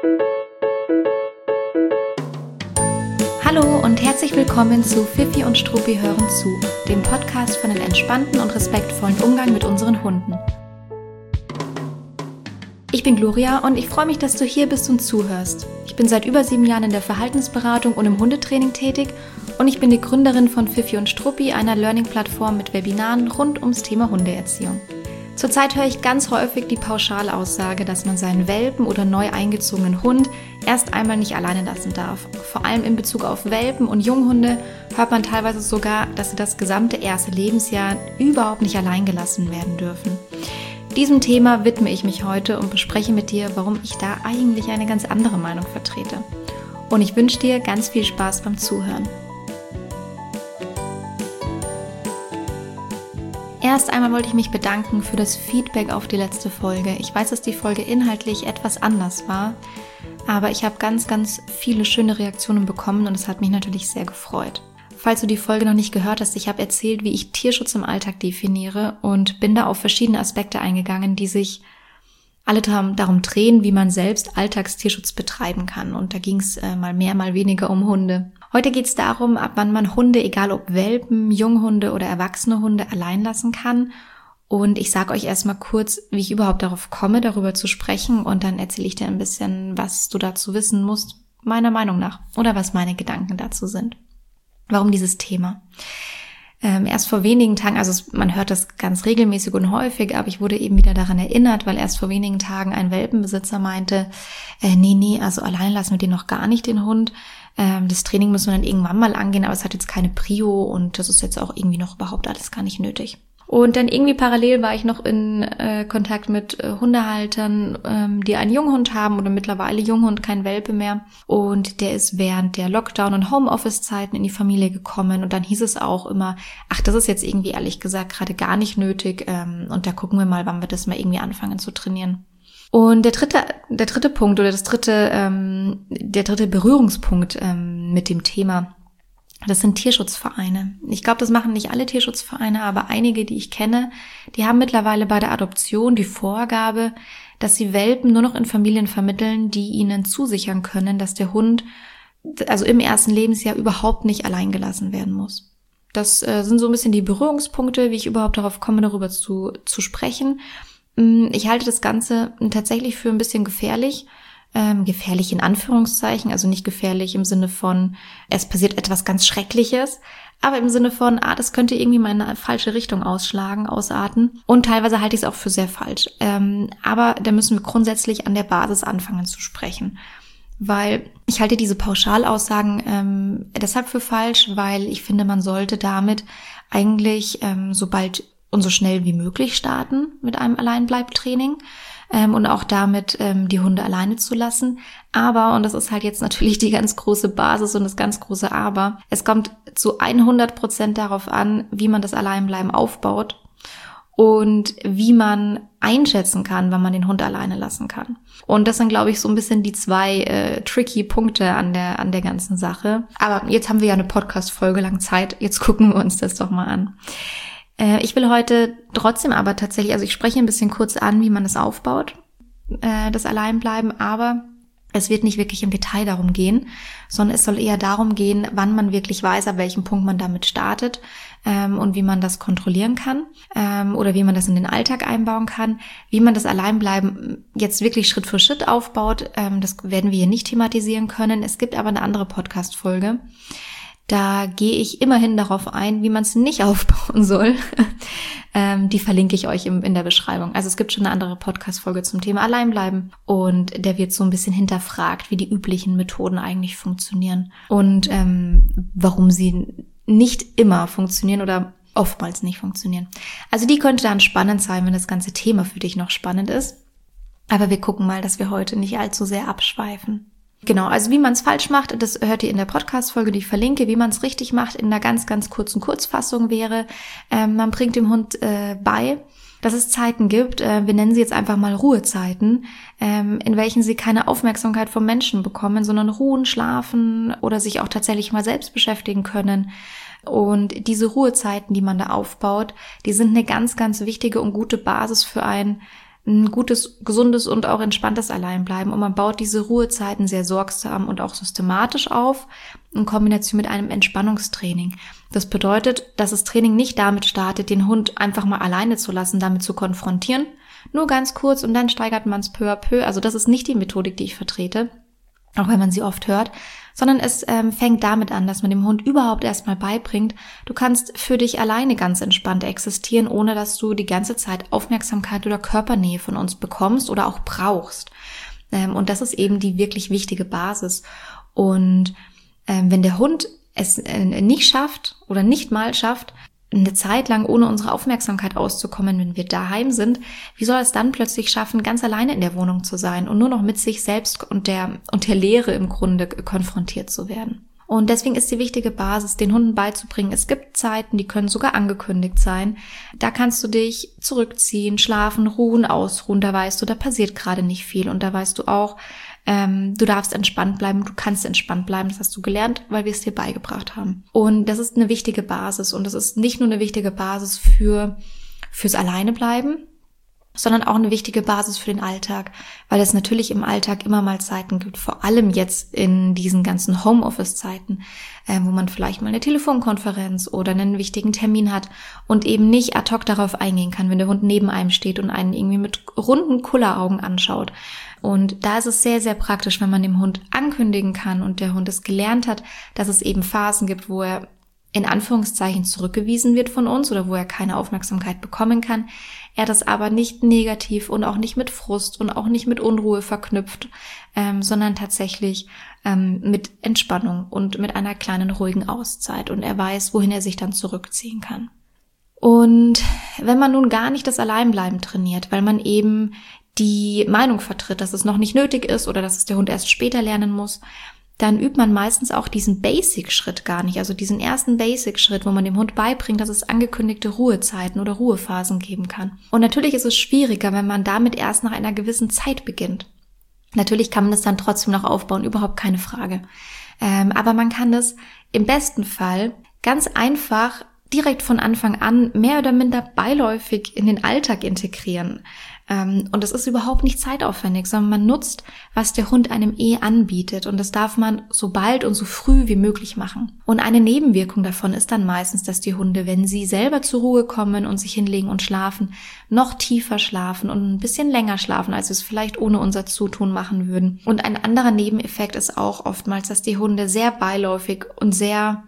Hallo und herzlich willkommen zu Fifi und Struppi hören zu, dem Podcast für einen entspannten und respektvollen Umgang mit unseren Hunden. Ich bin Gloria und ich freue mich, dass du hier bist und zuhörst. Ich bin seit über 7 Jahren in der Verhaltensberatung und im Hundetraining tätig und ich bin die Gründerin von Fifi und Struppi, einer Learning-Plattform mit Webinaren rund ums Thema Hundeerziehung. Zurzeit höre ich ganz häufig die Pauschalaussage, dass man seinen Welpen oder neu eingezogenen Hund erst einmal nicht alleine lassen darf. Vor allem in Bezug auf Welpen und Junghunde hört man teilweise sogar, dass sie das gesamte erste Lebensjahr überhaupt nicht allein gelassen werden dürfen. Diesem Thema widme ich mich heute und bespreche mit dir, warum ich da eigentlich eine ganz andere Meinung vertrete. Und ich wünsche dir ganz viel Spaß beim Zuhören. Erst einmal wollte ich mich bedanken für das Feedback auf die letzte Folge. Ich weiß, dass die Folge inhaltlich etwas anders war, aber ich habe ganz, ganz viele schöne Reaktionen bekommen und es hat mich natürlich sehr gefreut. Falls du die Folge noch nicht gehört hast, ich habe erzählt, wie ich Tierschutz im Alltag definiere und bin da auf verschiedene Aspekte eingegangen, die sich alle darum drehen, wie man selbst Alltagstierschutz betreiben kann. Und da ging es mal mehr, mal weniger um Hunde. Heute geht es darum, ab wann man Hunde, egal ob Welpen, Junghunde oder erwachsene Hunde, allein lassen kann. Und ich sage euch erstmal kurz, wie ich überhaupt darauf komme, darüber zu sprechen. Und dann erzähle ich dir ein bisschen, was du dazu wissen musst, meiner Meinung nach. Oder was meine Gedanken dazu sind. Warum dieses Thema? Erst vor wenigen Tagen, also man hört das ganz regelmäßig und häufig, aber ich wurde eben wieder daran erinnert, weil erst vor wenigen Tagen ein Welpenbesitzer meinte, nee, also allein lassen wir den noch gar nicht, den Hund. Das Training müssen wir dann irgendwann mal angehen, aber es hat jetzt keine Prio und das ist jetzt auch irgendwie noch überhaupt alles gar nicht nötig. Und dann irgendwie parallel war ich noch in Kontakt mit Hundehaltern, die einen Junghund haben oder mittlerweile Junghund, kein Welpe mehr. Und der ist während der Lockdown- und Homeoffice-Zeiten in die Familie gekommen. Und dann hieß es auch immer, ach, das ist jetzt irgendwie ehrlich gesagt gerade gar nicht nötig. Und da gucken wir mal, wann wir das mal irgendwie anfangen zu trainieren. Und der dritte Punkt oder der dritte Berührungspunkt mit dem Thema, das sind Tierschutzvereine. Ich glaube, das machen nicht alle Tierschutzvereine, aber einige, die ich kenne, die haben mittlerweile bei der Adoption die Vorgabe, dass sie Welpen nur noch in Familien vermitteln, die ihnen zusichern können, dass der Hund also im ersten Lebensjahr überhaupt nicht allein gelassen werden muss. Das sind so ein bisschen die Berührungspunkte, wie ich überhaupt darauf komme, darüber zu sprechen. Ich halte das Ganze tatsächlich für ein bisschen gefährlich. Gefährlich in Anführungszeichen, also nicht gefährlich im Sinne von, es passiert etwas ganz Schreckliches, aber im Sinne von, das könnte irgendwie mal in eine falsche Richtung ausarten und teilweise halte ich es auch für sehr falsch. Aber da müssen wir grundsätzlich an der Basis anfangen zu sprechen, weil ich halte diese Pauschalaussagen deshalb für falsch, weil ich finde, man sollte damit eigentlich so bald und so schnell wie möglich starten mit einem Alleinbleibtraining. Und auch damit die Hunde alleine zu lassen. Aber, und das ist halt jetzt natürlich die ganz große Basis und das ganz große Aber, es kommt zu 100% darauf an, wie man das Alleinbleiben aufbaut und wie man einschätzen kann, wann man den Hund alleine lassen kann. Und das sind, glaube ich, so ein bisschen die 2 tricky Punkte an der ganzen Sache. Aber jetzt haben wir ja eine Podcast-Folge lang Zeit, jetzt gucken wir uns das doch mal an. Ich will heute trotzdem aber tatsächlich, also ich spreche ein bisschen kurz an, wie man das aufbaut, das Alleinbleiben, aber es wird nicht wirklich im Detail darum gehen, sondern es soll eher darum gehen, wann man wirklich weiß, ab welchem Punkt man damit startet und wie man das kontrollieren kann oder wie man das in den Alltag einbauen kann. Wie man das Alleinbleiben jetzt wirklich Schritt für Schritt aufbaut, das werden wir hier nicht thematisieren können. Es gibt aber eine andere Podcast-Folge. Da gehe ich immerhin darauf ein, wie man es nicht aufbauen soll. Die verlinke ich euch in der Beschreibung. Also es gibt schon eine andere Podcast-Folge zum Thema Alleinbleiben und der wird so ein bisschen hinterfragt, wie die üblichen Methoden eigentlich funktionieren und warum sie nicht immer funktionieren oder oftmals nicht funktionieren. Also die könnte dann spannend sein, wenn das ganze Thema für dich noch spannend ist. Aber wir gucken mal, dass wir heute nicht allzu sehr abschweifen. Genau, also wie man es falsch macht, das hört ihr in der Podcast-Folge, die ich verlinke. Wie man es richtig macht, in einer ganz, ganz kurzen Kurzfassung wäre, man bringt dem Hund bei, dass es Zeiten gibt, wir nennen sie jetzt einfach mal Ruhezeiten, in welchen sie keine Aufmerksamkeit vom Menschen bekommen, sondern ruhen, schlafen oder sich auch tatsächlich mal selbst beschäftigen können. Und diese Ruhezeiten, die man da aufbaut, die sind eine ganz, ganz wichtige und gute Basis für ein ein gutes, gesundes und auch entspanntes Alleinbleiben. Und man baut diese Ruhezeiten sehr sorgsam und auch systematisch auf in Kombination mit einem Entspannungstraining. Das bedeutet, dass das Training nicht damit startet, den Hund einfach mal alleine zu lassen, damit zu konfrontieren. Nur ganz kurz und dann steigert man es peu à peu. Also das ist nicht die Methodik, die ich vertrete, auch wenn man sie oft hört, sondern es fängt damit an, dass man dem Hund überhaupt erstmal beibringt, du kannst für dich alleine ganz entspannt existieren, ohne dass du die ganze Zeit Aufmerksamkeit oder Körpernähe von uns bekommst oder auch brauchst. Und das ist eben die wirklich wichtige Basis. Und wenn der Hund es nicht schafft oder nicht mal schafft, eine Zeit lang ohne unsere Aufmerksamkeit auszukommen, wenn wir daheim sind, wie soll es dann plötzlich schaffen, ganz alleine in der Wohnung zu sein und nur noch mit sich selbst und der Leere im Grunde konfrontiert zu werden? Und deswegen ist die wichtige Basis, den Hunden beizubringen, es gibt Zeiten, die können sogar angekündigt sein. Da kannst du dich zurückziehen, schlafen, ruhen, ausruhen, da weißt du, da passiert gerade nicht viel und da weißt du auch, du darfst entspannt bleiben, du kannst entspannt bleiben, das hast du gelernt, weil wir es dir beigebracht haben. Und das ist eine wichtige Basis und das ist nicht nur eine wichtige Basis fürs Alleinebleiben, sondern auch eine wichtige Basis für den Alltag, weil es natürlich im Alltag immer mal Zeiten gibt, vor allem jetzt in diesen ganzen Homeoffice-Zeiten, wo man vielleicht mal eine Telefonkonferenz oder einen wichtigen Termin hat und eben nicht ad hoc darauf eingehen kann, wenn der Hund neben einem steht und einen irgendwie mit runden Kulleraugen anschaut. Und da ist es sehr, sehr praktisch, wenn man dem Hund ankündigen kann und der Hund es gelernt hat, dass es eben Phasen gibt, wo er in Anführungszeichen zurückgewiesen wird von uns oder wo er keine Aufmerksamkeit bekommen kann. Er das aber nicht negativ und auch nicht mit Frust und auch nicht mit Unruhe verknüpft, sondern tatsächlich mit Entspannung und mit einer kleinen ruhigen Auszeit. Und er weiß, wohin er sich dann zurückziehen kann. Und wenn man nun gar nicht das Alleinbleiben trainiert, weil man eben die Meinung vertritt, dass es noch nicht nötig ist oder dass es der Hund erst später lernen muss, dann übt man meistens auch diesen Basic-Schritt gar nicht, also diesen ersten Basic-Schritt, wo man dem Hund beibringt, dass es angekündigte Ruhezeiten oder Ruhephasen geben kann. Und natürlich ist es schwieriger, wenn man damit erst nach einer gewissen Zeit beginnt. Natürlich kann man das dann trotzdem noch aufbauen, überhaupt keine Frage. Aber man kann das im besten Fall ganz einfach direkt von Anfang an mehr oder minder beiläufig in den Alltag integrieren. Und das ist überhaupt nicht zeitaufwendig, sondern man nutzt, was der Hund einem anbietet. Und das darf man so bald und so früh wie möglich machen. Und eine Nebenwirkung davon ist dann meistens, dass die Hunde, wenn sie selber zur Ruhe kommen und sich hinlegen und schlafen, noch tiefer schlafen und ein bisschen länger schlafen, als sie es vielleicht ohne unser Zutun machen würden. Und ein anderer Nebeneffekt ist auch oftmals, dass die Hunde sehr beiläufig und sehr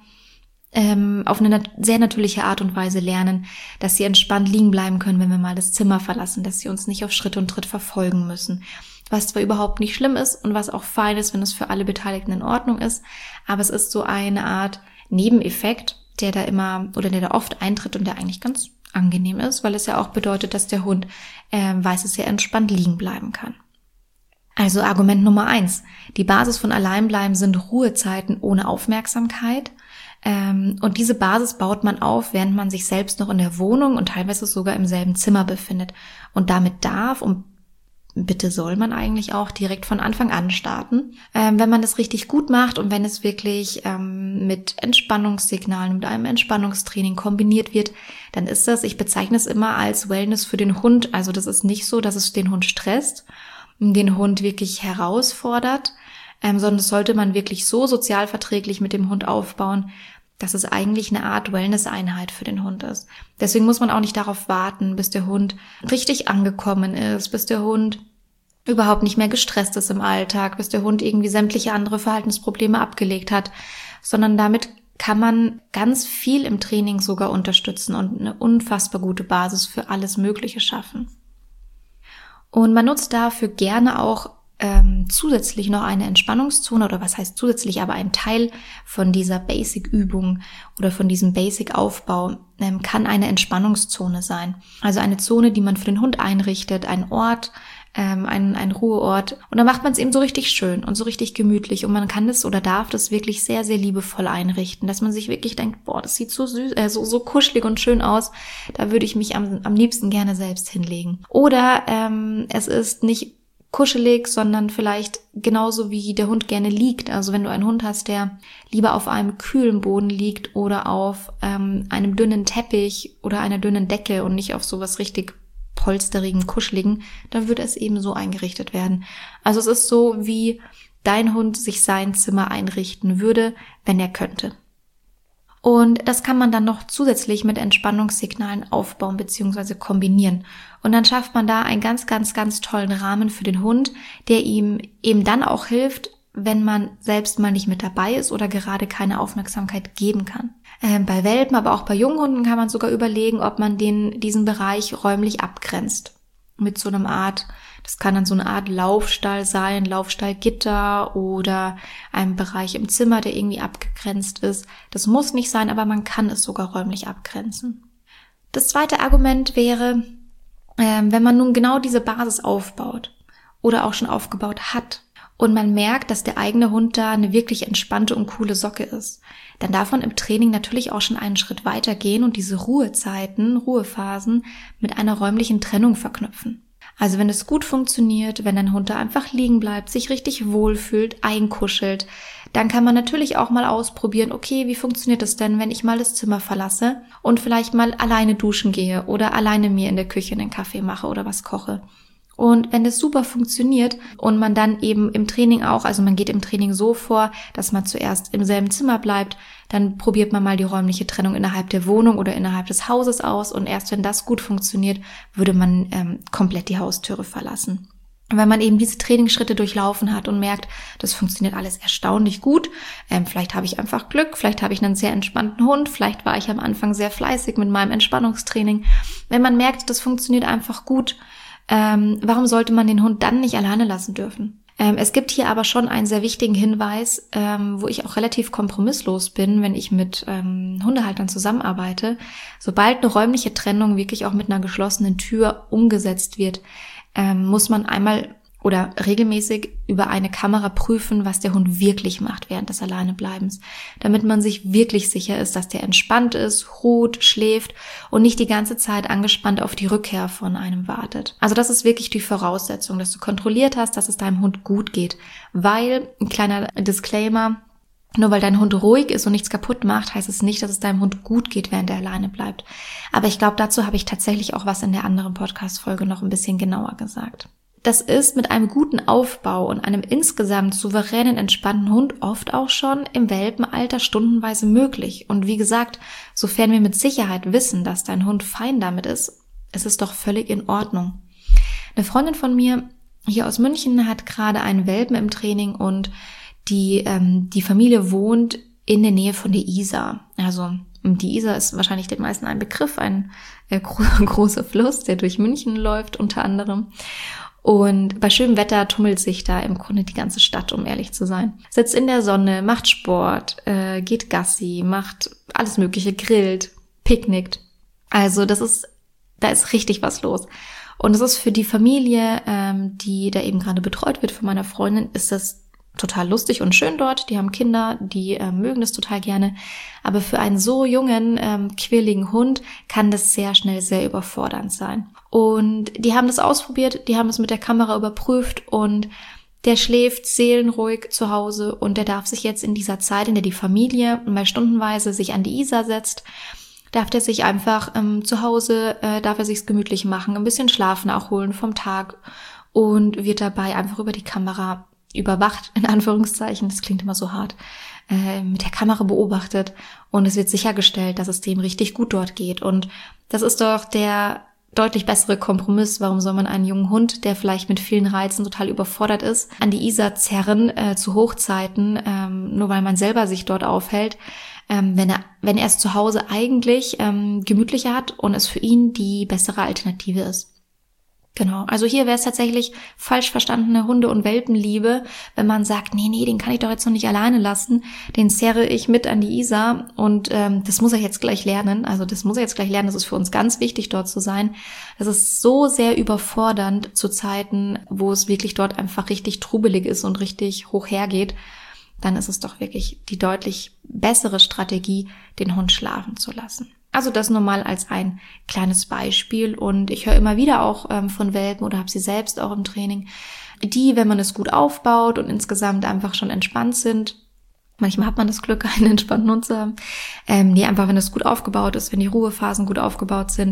auf eine sehr natürliche Art und Weise lernen, dass sie entspannt liegen bleiben können, wenn wir mal das Zimmer verlassen, dass sie uns nicht auf Schritt und Tritt verfolgen müssen. Was zwar überhaupt nicht schlimm ist und was auch fein ist, wenn es für alle Beteiligten in Ordnung ist, aber es ist so eine Art Nebeneffekt, der da oft eintritt und der eigentlich ganz angenehm ist, weil es ja auch bedeutet, dass der Hund weiß, dass er entspannt liegen bleiben kann. Also Argument Nummer 1. Die Basis von Alleinbleiben sind Ruhezeiten ohne Aufmerksamkeit. Und diese Basis baut man auf, während man sich selbst noch in der Wohnung und teilweise sogar im selben Zimmer befindet. Und damit darf und bitte soll man eigentlich auch direkt von Anfang an starten. Wenn man das richtig gut macht und wenn es wirklich mit Entspannungssignalen, mit einem Entspannungstraining kombiniert wird, dann ist das, ich bezeichne es immer als Wellness für den Hund. Also das ist nicht so, dass es den Hund stresst, den Hund wirklich herausfordert, sondern das sollte man wirklich so sozialverträglich mit dem Hund aufbauen, dass es eigentlich eine Art Wellness-Einheit für den Hund ist. Deswegen muss man auch nicht darauf warten, bis der Hund richtig angekommen ist, bis der Hund überhaupt nicht mehr gestresst ist im Alltag, bis der Hund irgendwie sämtliche andere Verhaltensprobleme abgelegt hat, sondern damit kann man ganz viel im Training sogar unterstützen und eine unfassbar gute Basis für alles Mögliche schaffen. Und man nutzt dafür gerne auch zusätzlich noch eine Entspannungszone oder was heißt zusätzlich, aber ein Teil von dieser Basic-Übung oder von diesem Basic-Aufbau kann eine Entspannungszone sein. Also eine Zone, die man für den Hund einrichtet, ein Ort, ein Ruheort. Und da macht man es eben so richtig schön und so richtig gemütlich und man kann das oder darf das wirklich sehr, sehr liebevoll einrichten, dass man sich wirklich denkt, boah, das sieht so süß, so kuschelig und schön aus, da würde ich mich am liebsten gerne selbst hinlegen. Oder es ist nicht kuschelig, sondern vielleicht genauso wie der Hund gerne liegt. Also wenn du einen Hund hast, der lieber auf einem kühlen Boden liegt oder auf einem dünnen Teppich oder einer dünnen Decke und nicht auf sowas richtig polsterigen, kuscheligen, dann würde es eben so eingerichtet werden. Also es ist so, wie dein Hund sich sein Zimmer einrichten würde, wenn er könnte. Und das kann man dann noch zusätzlich mit Entspannungssignalen aufbauen bzw. kombinieren. Und dann schafft man da einen ganz, ganz, ganz tollen Rahmen für den Hund, der ihm eben dann auch hilft, wenn man selbst mal nicht mit dabei ist oder gerade keine Aufmerksamkeit geben kann. Bei Welpen, aber auch bei Junghunden kann man sogar überlegen, ob man diesen Bereich räumlich abgrenzt. Mit so einem Art, das kann dann so eine Art Laufstall sein, Laufstallgitter oder ein Bereich im Zimmer, der irgendwie abgegrenzt ist. Das muss nicht sein, aber man kann es sogar räumlich abgrenzen. Das zweite Argument wäre, wenn man nun genau diese Basis aufbaut oder auch schon aufgebaut hat und man merkt, dass der eigene Hund da eine wirklich entspannte und coole Socke ist, dann darf man im Training natürlich auch schon einen Schritt weiter gehen und diese Ruhephasen mit einer räumlichen Trennung verknüpfen. Also wenn es gut funktioniert, wenn dein Hund da einfach liegen bleibt, sich richtig wohlfühlt, einkuschelt, dann kann man natürlich auch mal ausprobieren, okay, wie funktioniert das denn, wenn ich mal das Zimmer verlasse und vielleicht mal alleine duschen gehe oder alleine mir in der Küche einen Kaffee mache oder was koche. Und wenn das super funktioniert und man dann eben im Training auch, also man geht im Training so vor, dass man zuerst im selben Zimmer bleibt, dann probiert man mal die räumliche Trennung innerhalb der Wohnung oder innerhalb des Hauses aus und erst wenn das gut funktioniert, würde man komplett die Haustüre verlassen. Und wenn man eben diese Trainingsschritte durchlaufen hat und merkt, das funktioniert alles erstaunlich gut, vielleicht habe ich einfach Glück, vielleicht habe ich einen sehr entspannten Hund, vielleicht war ich am Anfang sehr fleißig mit meinem Entspannungstraining. Wenn man merkt, das funktioniert einfach gut, warum sollte man den Hund dann nicht alleine lassen dürfen? Es gibt hier aber schon einen sehr wichtigen Hinweis, wo ich auch relativ kompromisslos bin, wenn ich mit Hundehaltern zusammenarbeite. Sobald eine räumliche Trennung wirklich auch mit einer geschlossenen Tür umgesetzt wird, muss man einmal oder regelmäßig über eine Kamera prüfen, was der Hund wirklich macht während des Alleinebleibens, damit man sich wirklich sicher ist, dass der entspannt ist, ruht, schläft und nicht die ganze Zeit angespannt auf die Rückkehr von einem wartet. Also das ist wirklich die Voraussetzung, dass du kontrolliert hast, dass es deinem Hund gut geht, weil, ein kleiner Disclaimer, nur weil dein Hund ruhig ist und nichts kaputt macht, heißt es nicht, dass es deinem Hund gut geht, während er alleine bleibt. Aber ich glaube, dazu habe ich tatsächlich auch was in der anderen Podcast-Folge noch ein bisschen genauer gesagt. Das ist mit einem guten Aufbau und einem insgesamt souveränen, entspannten Hund oft auch schon im Welpenalter stundenweise möglich. Und wie gesagt, sofern wir mit Sicherheit wissen, dass dein Hund fein damit ist, ist es doch völlig in Ordnung. Eine Freundin von mir hier aus München hat gerade einen Welpen im Training und die Familie wohnt in der Nähe von der Isar. Also die Isar ist wahrscheinlich den meisten ein Begriff, ein großer Fluss, der durch München läuft unter anderem. Und bei schönem Wetter tummelt sich da im Grunde die ganze Stadt, um ehrlich zu sein. Sitzt in der Sonne, macht Sport, geht Gassi, macht alles Mögliche, grillt, picknickt. Also da ist richtig was los. Und es ist für die Familie, die da eben gerade betreut wird von meiner Freundin, ist das total lustig und schön dort. Die haben Kinder, die mögen das total gerne. Aber für einen so jungen, quirligen Hund kann das sehr schnell sehr überfordernd sein. Und die haben das ausprobiert, die haben es mit der Kamera überprüft und der schläft seelenruhig zu Hause und der darf sich jetzt in dieser Zeit, in der die Familie mal stundenweise sich an die Isar setzt, darf der sich einfach zu Hause, darf er sich's gemütlich machen, ein bisschen Schlaf nachholen vom Tag und wird dabei einfach über die Kamera überwacht, in Anführungszeichen, das klingt immer so hart, mit der Kamera beobachtet und es wird sichergestellt, dass es dem richtig gut dort geht. Und das ist doch der deutlich bessere Kompromiss. Warum soll man einen jungen Hund, der vielleicht mit vielen Reizen total überfordert ist, an die Isar zerren zu Hochzeiten, nur weil man selber sich dort aufhält, wenn er es zu Hause eigentlich gemütlicher hat und es für ihn die bessere Alternative ist. Genau, also hier wäre es tatsächlich falsch verstandene Hunde- und Welpenliebe, wenn man sagt, nee, den kann ich doch jetzt noch nicht alleine lassen, den zerre ich mit an die Isar und das muss er jetzt gleich lernen, das ist für uns ganz wichtig, dort zu sein. Das ist so sehr überfordernd zu Zeiten, wo es wirklich dort einfach richtig trubelig ist und richtig hoch hergeht, dann ist es doch wirklich die deutlich bessere Strategie, den Hund schlafen zu lassen. Also das nur mal als ein kleines Beispiel und ich höre immer wieder auch von Welpen oder habe sie selbst auch im Training, die, wenn man es gut aufbaut und insgesamt einfach schon entspannt sind, manchmal hat man das Glück, einen entspannten Hund zu haben, die einfach, wenn es gut aufgebaut ist, wenn die Ruhephasen gut aufgebaut sind,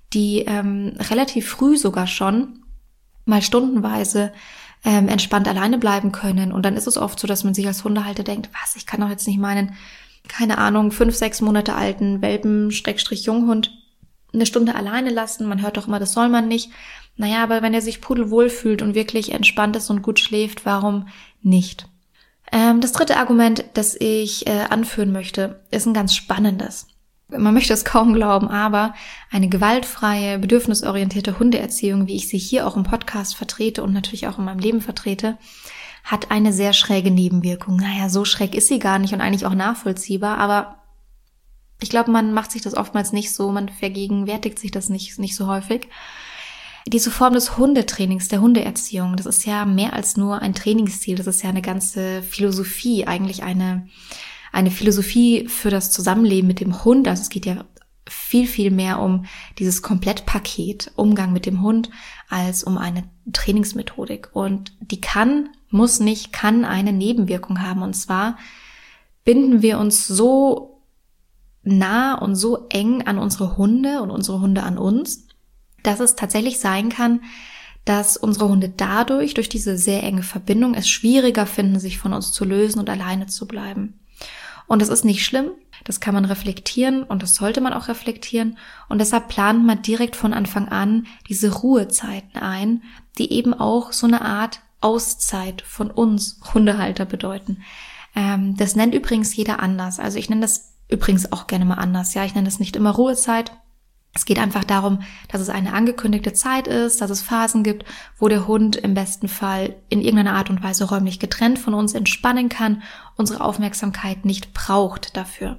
die relativ früh sogar schon mal stundenweise entspannt alleine bleiben können. Und dann ist es oft so, dass man sich als Hundehalter denkt, was, ich kann doch jetzt nicht meinen, keine Ahnung, 5-6 Monate alten Welpen-Junghund eine Stunde alleine lassen. Man hört doch immer, das soll man nicht. Naja, aber wenn er sich pudelwohl fühlt und wirklich entspannt ist und gut schläft, warum nicht? Das dritte Argument, das ich anführen möchte, ist ein ganz spannendes. Man möchte es kaum glauben, aber eine gewaltfreie, bedürfnisorientierte Hundeerziehung, wie ich sie hier auch im Podcast vertrete und natürlich auch in meinem Leben vertrete, hat eine sehr schräge Nebenwirkung. Naja, so schräg ist sie gar nicht und eigentlich auch nachvollziehbar, aber ich glaube, man macht sich das oftmals nicht so, man vergegenwärtigt sich das nicht so häufig. Diese Form des Hundetrainings, der Hundeerziehung, das ist ja mehr als nur ein Trainingsziel, das ist ja eine ganze Philosophie, eigentlich eine Philosophie für das Zusammenleben mit dem Hund. Also es geht ja viel, viel mehr um dieses Komplettpaket, Umgang mit dem Hund, als um eine Trainingsmethodik. Und die kann eine Nebenwirkung haben. Und zwar binden wir uns so nah und so eng an unsere Hunde und unsere Hunde an uns, dass es tatsächlich sein kann, dass unsere Hunde dadurch, durch diese sehr enge Verbindung, es schwieriger finden, sich von uns zu lösen und alleine zu bleiben. Und das ist nicht schlimm, das kann man reflektieren und das sollte man auch reflektieren. Und deshalb plant man direkt von Anfang an diese Ruhezeiten ein, die eben auch so eine Art Auszeit von uns Hundehalter bedeuten. Das nennt übrigens jeder anders. Also ich nenne das übrigens auch gerne mal anders. Ja, ich nenne das nicht immer Ruhezeit. Es geht einfach darum, dass es eine angekündigte Zeit ist, dass es Phasen gibt, wo der Hund im besten Fall in irgendeiner Art und Weise räumlich getrennt von uns entspannen kann, unsere Aufmerksamkeit nicht braucht dafür.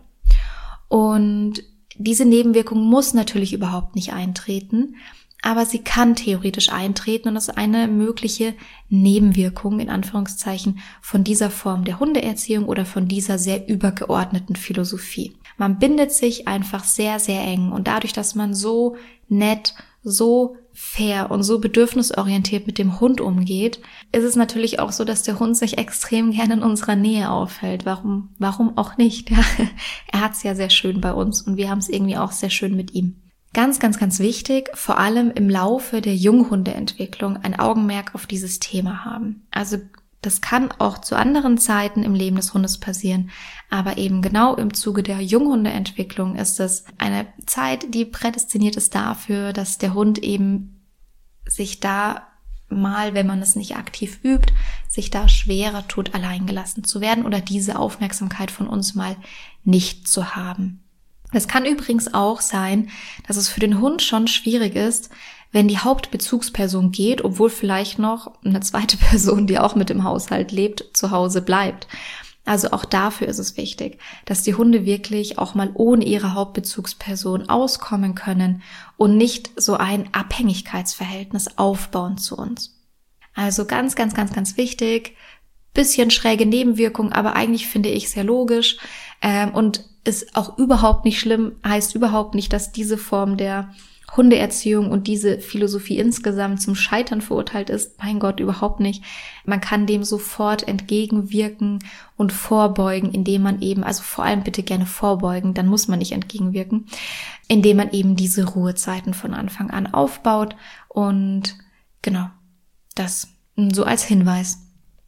Und diese Nebenwirkung muss natürlich überhaupt nicht eintreten, aber sie kann theoretisch eintreten und das ist eine mögliche Nebenwirkung, in Anführungszeichen, von dieser Form der Hundeerziehung oder von dieser sehr übergeordneten Philosophie. Man bindet sich einfach sehr, sehr eng und dadurch, dass man so nett, so fair und so bedürfnisorientiert mit dem Hund umgeht, ist es natürlich auch so, dass der Hund sich extrem gerne in unserer Nähe aufhält. Warum auch nicht? Ja, er hat es ja sehr schön bei uns und wir haben es irgendwie auch sehr schön mit ihm. Ganz, ganz, ganz wichtig, vor allem im Laufe der Junghundeentwicklung ein Augenmerk auf dieses Thema haben. Also das kann auch zu anderen Zeiten im Leben des Hundes passieren, aber eben genau im Zuge der Junghundeentwicklung ist es eine Zeit, die prädestiniert ist dafür, dass der Hund eben sich da mal, wenn man es nicht aktiv übt, sich da schwerer tut, alleingelassen zu werden oder diese Aufmerksamkeit von uns mal nicht zu haben. Es kann übrigens auch sein, dass es für den Hund schon schwierig ist, wenn die Hauptbezugsperson geht, obwohl vielleicht noch eine zweite Person, die auch mit im Haushalt lebt, zu Hause bleibt. Also auch dafür ist es wichtig, dass die Hunde wirklich auch mal ohne ihre Hauptbezugsperson auskommen können und nicht so ein Abhängigkeitsverhältnis aufbauen zu uns. Also ganz, ganz, ganz, ganz wichtig, bisschen schräge Nebenwirkung, aber eigentlich finde ich sehr logisch und ist auch überhaupt nicht schlimm, heißt überhaupt nicht, dass diese Form der Hundeerziehung und diese Philosophie insgesamt zum Scheitern verurteilt ist. Mein Gott, überhaupt nicht. Man kann dem sofort entgegenwirken und vorbeugen, indem man eben, also vor allem bitte gerne vorbeugen, dann muss man nicht entgegenwirken, indem man eben diese Ruhezeiten von Anfang an aufbaut und genau, das so als Hinweis.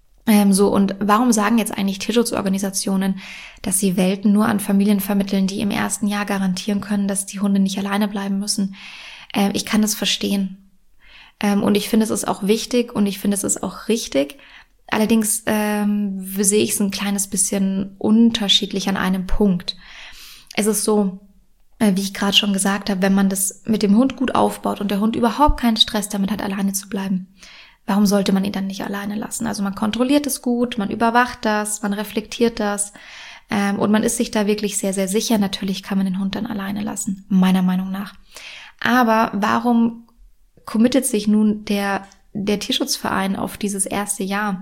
Und warum sagen jetzt eigentlich Tierschutzorganisationen, dass sie Welpen nur an Familien vermitteln, die im ersten Jahr garantieren können, dass die Hunde nicht alleine bleiben müssen? Ich kann das verstehen. Und ich finde, es ist auch wichtig und ich finde, es ist auch richtig. Allerdings sehe ich es ein kleines bisschen unterschiedlich an einem Punkt. Es ist so, wie ich gerade schon gesagt habe, wenn man das mit dem Hund gut aufbaut und der Hund überhaupt keinen Stress damit hat, alleine zu bleiben, warum sollte man ihn dann nicht alleine lassen? Also man kontrolliert es gut, man überwacht das, man reflektiert das und man ist sich da wirklich sehr, sehr sicher. Natürlich kann man den Hund dann alleine lassen, meiner Meinung nach. Aber warum committet sich nun der Tierschutzverein auf dieses erste Jahr?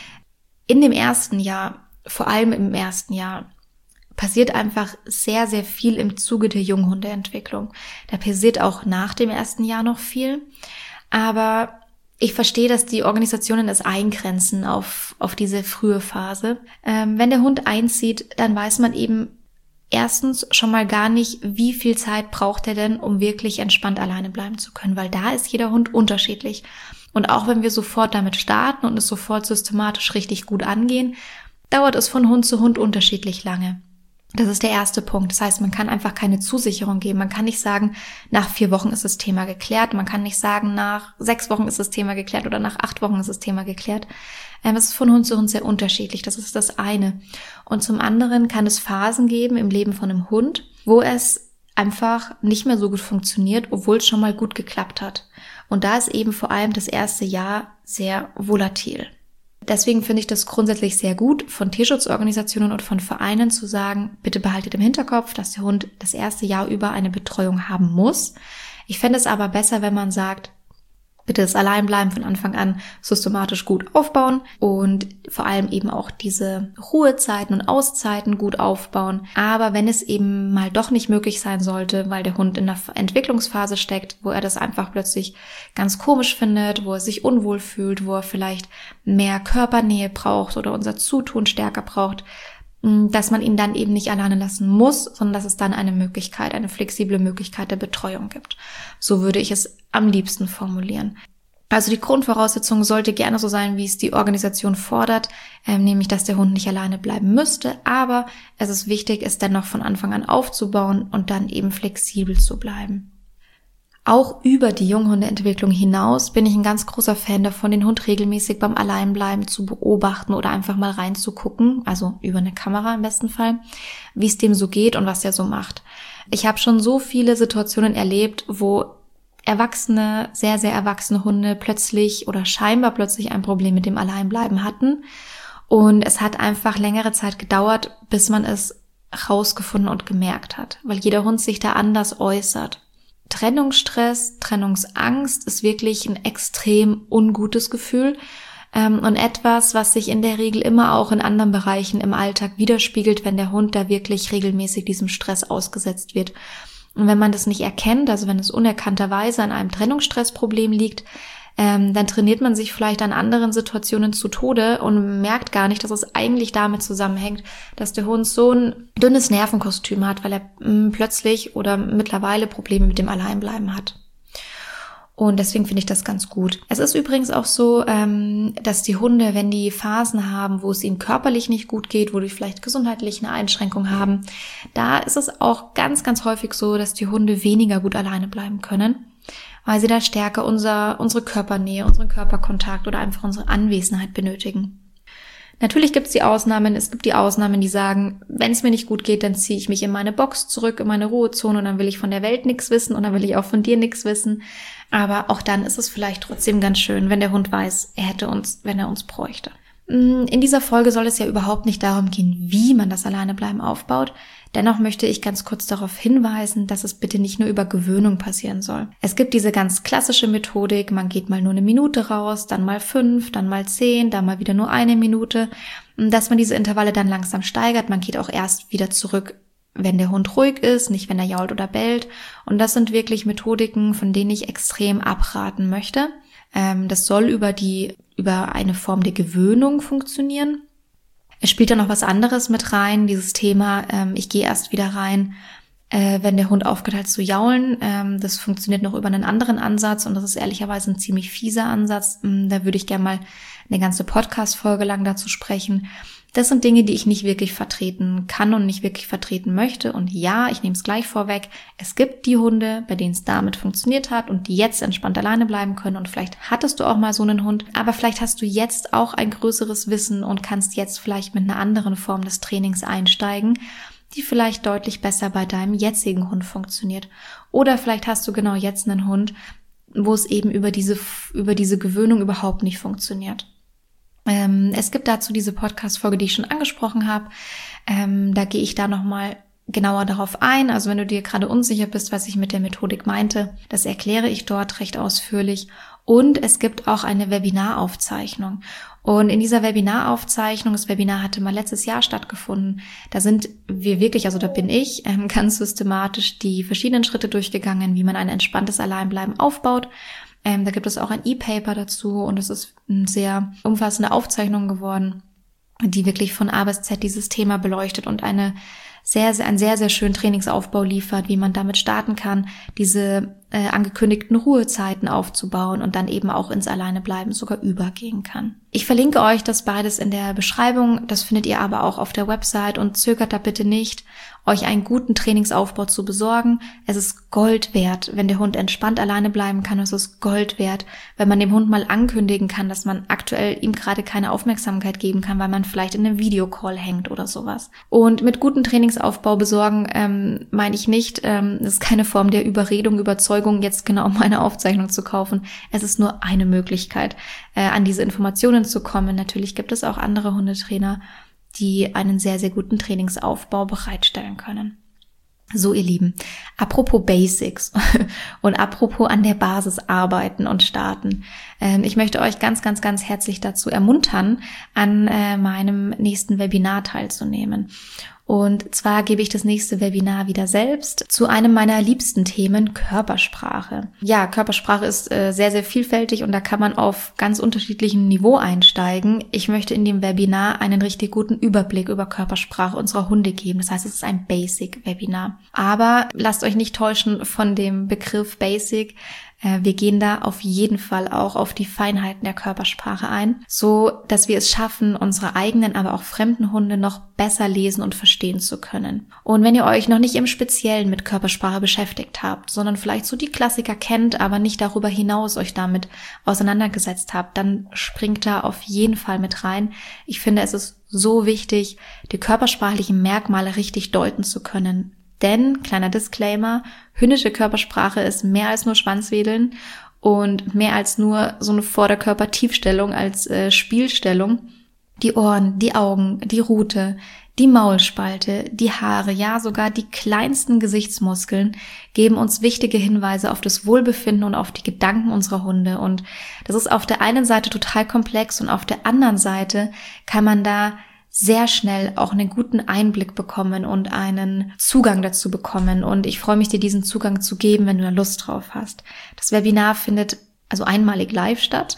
In dem ersten Jahr, vor allem im ersten Jahr, passiert einfach sehr, sehr viel im Zuge der Junghundeentwicklung. Da passiert auch nach dem ersten Jahr noch viel, aber ich verstehe, dass die Organisationen es eingrenzen auf diese frühe Phase. Wenn der Hund einzieht, dann weiß man eben, erstens schon mal gar nicht, wie viel Zeit braucht er denn, um wirklich entspannt alleine bleiben zu können, weil da ist jeder Hund unterschiedlich. Und auch wenn wir sofort damit starten und es sofort systematisch richtig gut angehen, dauert es von Hund zu Hund unterschiedlich lange. Das ist der erste Punkt. Das heißt, man kann einfach keine Zusicherung geben. Man kann nicht sagen, nach 4 Wochen ist das Thema geklärt. Man kann nicht sagen, nach 6 Wochen ist das Thema geklärt oder nach 8 Wochen ist das Thema geklärt. Es ist von Hund zu Hund sehr unterschiedlich. Das ist das eine. Und zum anderen kann es Phasen geben im Leben von einem Hund, wo es einfach nicht mehr so gut funktioniert, obwohl es schon mal gut geklappt hat. Und da ist eben vor allem das erste Jahr sehr volatil. Deswegen finde ich das grundsätzlich sehr gut, von Tierschutzorganisationen und von Vereinen zu sagen, bitte behaltet im Hinterkopf, dass der Hund das erste Jahr über eine Betreuung haben muss. Ich fände es aber besser, wenn man sagt, bitte das Alleinbleiben von Anfang an systematisch gut aufbauen und vor allem eben auch diese Ruhezeiten und Auszeiten gut aufbauen. Aber wenn es eben mal doch nicht möglich sein sollte, weil der Hund in einer Entwicklungsphase steckt, wo er das einfach plötzlich ganz komisch findet, wo er sich unwohl fühlt, wo er vielleicht mehr Körpernähe braucht oder unser Zutun stärker braucht, dass man ihn dann eben nicht alleine lassen muss, sondern dass es dann eine Möglichkeit, eine flexible Möglichkeit der Betreuung gibt. So würde ich es am liebsten formulieren. Also die Grundvoraussetzung sollte gerne so sein, wie es die Organisation fordert, nämlich, dass der Hund nicht alleine bleiben müsste, aber es ist wichtig, es dennoch von Anfang an aufzubauen und dann eben flexibel zu bleiben. Auch über die Junghundeentwicklung hinaus bin ich ein ganz großer Fan davon, den Hund regelmäßig beim Alleinbleiben zu beobachten oder einfach mal reinzugucken, also über eine Kamera im besten Fall, wie es dem so geht und was er so macht. Ich habe schon so viele Situationen erlebt, wo erwachsene, sehr, sehr erwachsene Hunde plötzlich oder scheinbar plötzlich ein Problem mit dem Alleinbleiben hatten. Und es hat einfach längere Zeit gedauert, bis man es rausgefunden und gemerkt hat, weil jeder Hund sich da anders äußert. Trennungsstress, Trennungsangst ist wirklich ein extrem ungutes Gefühl und etwas, was sich in der Regel immer auch in anderen Bereichen im Alltag widerspiegelt, wenn der Hund da wirklich regelmäßig diesem Stress ausgesetzt wird. Und wenn man das nicht erkennt, also wenn es unerkannterweise an einem Trennungsstressproblem liegt, dann trainiert man sich vielleicht an anderen Situationen zu Tode und merkt gar nicht, dass es eigentlich damit zusammenhängt, dass der Hund so ein dünnes Nervenkostüm hat, weil er plötzlich oder mittlerweile Probleme mit dem Alleinbleiben hat. Und deswegen finde ich das ganz gut. Es ist übrigens auch so, dass die Hunde, wenn die Phasen haben, wo es ihnen körperlich nicht gut geht, wo die vielleicht gesundheitlich eine Einschränkung haben, da ist es auch ganz, ganz häufig so, dass die Hunde weniger gut alleine bleiben können, weil sie da stärker unsere Körpernähe, unseren Körperkontakt oder einfach unsere Anwesenheit benötigen. Natürlich gibt es die Ausnahmen. Es gibt die Ausnahmen, die sagen, wenn es mir nicht gut geht, dann ziehe ich mich in meine Box zurück, in meine Ruhezone und dann will ich von der Welt nichts wissen und dann will ich auch von dir nichts wissen. Aber auch dann ist es vielleicht trotzdem ganz schön, wenn der Hund weiß, er hätte uns, wenn er uns bräuchte. In dieser Folge soll es ja überhaupt nicht darum gehen, wie man das Alleinebleiben aufbaut. Dennoch möchte ich ganz kurz darauf hinweisen, dass es bitte nicht nur über Gewöhnung passieren soll. Es gibt diese ganz klassische Methodik, man geht mal nur 1 Minute raus, dann mal 5, dann mal 10, dann mal wieder nur 1 Minute, dass man diese Intervalle dann langsam steigert. Man geht auch erst wieder zurück, wenn der Hund ruhig ist, nicht wenn er jault oder bellt. Und das sind wirklich Methodiken, von denen ich extrem abraten möchte. Das soll über eine Form der Gewöhnung funktionieren. Es spielt da noch was anderes mit rein, dieses Thema, ich gehe erst wieder rein, wenn der Hund aufgehört hat zu jaulen. Das funktioniert noch über einen anderen Ansatz und das ist ehrlicherweise ein ziemlich fieser Ansatz. Da würde ich gerne mal eine ganze Podcast-Folge lang dazu sprechen. Das sind Dinge, die ich nicht wirklich vertreten kann und nicht wirklich vertreten möchte. Und ja, ich nehme es gleich vorweg, es gibt die Hunde, bei denen es damit funktioniert hat und die jetzt entspannt alleine bleiben können. Und vielleicht hattest du auch mal so einen Hund, aber vielleicht hast du jetzt auch ein größeres Wissen und kannst jetzt vielleicht mit einer anderen Form des Trainings einsteigen, die vielleicht deutlich besser bei deinem jetzigen Hund funktioniert. Oder vielleicht hast du genau jetzt einen Hund, wo es eben über diese Gewöhnung überhaupt nicht funktioniert. Es gibt dazu diese Podcast-Folge, die ich schon angesprochen habe. Da gehe ich da nochmal genauer darauf ein. Also wenn du dir gerade unsicher bist, was ich mit der Methodik meinte, das erkläre ich dort recht ausführlich. Und es gibt auch eine Webinaraufzeichnung. Und in dieser Webinaraufzeichnung, das Webinar hatte mal letztes Jahr stattgefunden, da sind wir wirklich, also da bin ich ganz systematisch die verschiedenen Schritte durchgegangen, wie man ein entspanntes Alleinbleiben aufbaut. Da gibt es auch ein E-Paper dazu und es ist eine sehr umfassende Aufzeichnung geworden, die wirklich von A bis Z dieses Thema beleuchtet und eine einen sehr, sehr schönen Trainingsaufbau liefert, wie man damit starten kann, diese angekündigten Ruhezeiten aufzubauen und dann eben auch ins Alleinebleiben sogar übergehen kann. Ich verlinke euch das beides in der Beschreibung, das findet ihr aber auch auf der Website und zögert da bitte nicht, euch einen guten Trainingsaufbau zu besorgen. Es ist Gold wert, wenn der Hund entspannt alleine bleiben kann. Es ist Gold wert, wenn man dem Hund mal ankündigen kann, dass man aktuell ihm gerade keine Aufmerksamkeit geben kann, weil man vielleicht in einem Videocall hängt oder sowas. Und mit gutem Trainingsaufbau besorgen meine ich nicht, das ist keine Form der Überredung, Überzeugung, jetzt genau meine Aufzeichnung zu kaufen. Es ist nur eine Möglichkeit, an diese Informationen zu kommen. Natürlich gibt es auch andere Hundetrainer, die einen sehr, sehr guten Trainingsaufbau bereitstellen können. So, ihr Lieben, apropos Basics und apropos an der Basis arbeiten und starten. Ich möchte euch ganz, ganz, ganz herzlich dazu ermuntern, an meinem nächsten Webinar teilzunehmen. Und zwar gebe ich das nächste Webinar wieder selbst zu einem meiner liebsten Themen, Körpersprache. Ja, Körpersprache ist sehr, sehr vielfältig und da kann man auf ganz unterschiedlichem Niveau einsteigen. Ich möchte in dem Webinar einen richtig guten Überblick über Körpersprache unserer Hunde geben. Das heißt, es ist ein Basic-Webinar. Aber lasst euch nicht täuschen von dem Begriff Basic. Wir gehen da auf jeden Fall auch auf die Feinheiten der Körpersprache ein, so dass wir es schaffen, unsere eigenen, aber auch fremden Hunde noch besser lesen und verstehen zu können. Und wenn ihr euch noch nicht im Speziellen mit Körpersprache beschäftigt habt, sondern vielleicht so die Klassiker kennt, aber nicht darüber hinaus euch damit auseinandergesetzt habt, dann springt da auf jeden Fall mit rein. Ich finde, es ist so wichtig, die körpersprachlichen Merkmale richtig deuten zu können. Denn, kleiner Disclaimer, hündische Körpersprache ist mehr als nur Schwanzwedeln und mehr als nur so eine Vorderkörpertiefstellung als Spielstellung. Die Ohren, die Augen, die Rute, die Maulspalte, die Haare, ja sogar die kleinsten Gesichtsmuskeln geben uns wichtige Hinweise auf das Wohlbefinden und auf die Gedanken unserer Hunde. Und das ist auf der einen Seite total komplex und auf der anderen Seite kann man da sehr schnell auch einen guten Einblick bekommen und einen Zugang dazu bekommen. Und ich freue mich, dir diesen Zugang zu geben, wenn du da Lust drauf hast. Das Webinar findet also einmalig live statt,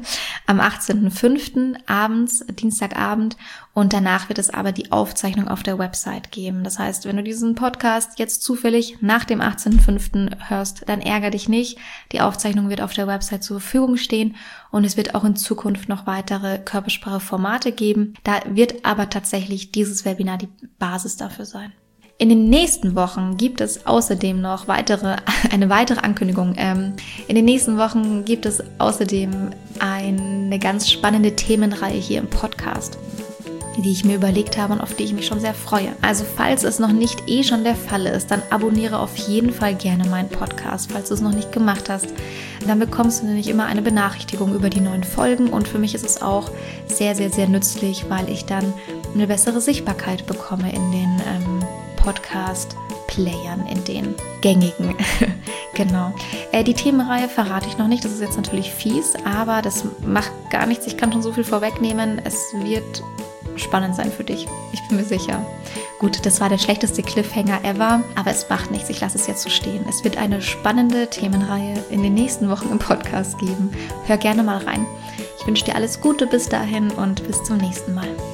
am 18.05. abends, Dienstagabend, und danach wird es aber die Aufzeichnung auf der Website geben. Das heißt, wenn du diesen Podcast jetzt zufällig nach dem 18.05. hörst, dann ärger dich nicht. Die Aufzeichnung wird auf der Website zur Verfügung stehen und es wird auch in Zukunft noch weitere Körpersprache-Formate geben. Da wird aber tatsächlich dieses Webinar die Basis dafür sein. In den nächsten Wochen gibt es außerdem noch eine weitere Ankündigung. In den nächsten Wochen gibt es außerdem eine ganz spannende Themenreihe hier im Podcast, die ich mir überlegt habe und auf die ich mich schon sehr freue. Also falls es noch nicht schon der Fall ist, dann abonniere auf jeden Fall gerne meinen Podcast, falls du es noch nicht gemacht hast. Dann bekommst du nämlich immer eine Benachrichtigung über die neuen Folgen und für mich ist es auch sehr, sehr, sehr nützlich, weil ich dann eine bessere Sichtbarkeit bekomme in den Podcast-Playern, in den gängigen. Genau. Die Themenreihe verrate ich noch nicht, das ist jetzt natürlich fies, aber das macht gar nichts, ich kann schon so viel vorwegnehmen, es wird spannend sein für dich, ich bin mir sicher. Gut, das war der schlechteste Cliffhanger ever, aber es macht nichts, ich lasse es jetzt so stehen. Es wird eine spannende Themenreihe in den nächsten Wochen im Podcast geben. Hör gerne mal rein. Ich wünsche dir alles Gute bis dahin und bis zum nächsten Mal.